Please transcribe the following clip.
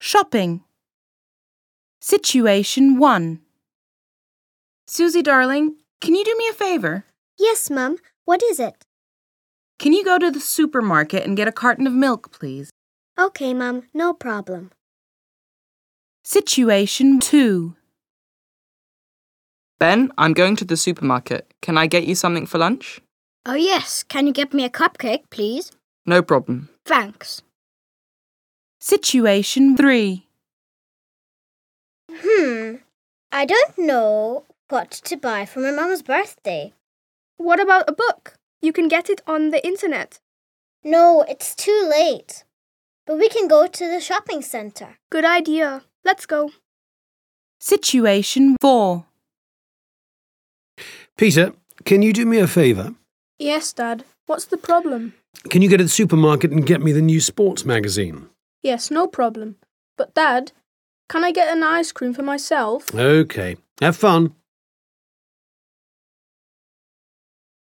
Shopping. Situation 1. Susie, darling, can you do me a favor? Yes, Mum. What is it? Can you go to the supermarket and get a carton of milk, please? Okay, Mum. No problem. Situation 2. Ben, I'm going to the supermarket. Can I get you something for lunch? Oh, yes. Can you get me a cupcake, please? No problem. Thanks. Situation 3. I don't know what to buy for my mum's birthday. What about a book? You can get it on the internet. No, it's too late. But we can go to the shopping centre. Good idea. Let's go. Situation 4. Peter, can you do me a favour? Yes, Dad. What's the problem? Can you go to the supermarket and get me the new sports magazine? Yes, no problem. But Dad, can I get an ice cream for myself? Okay. Have fun.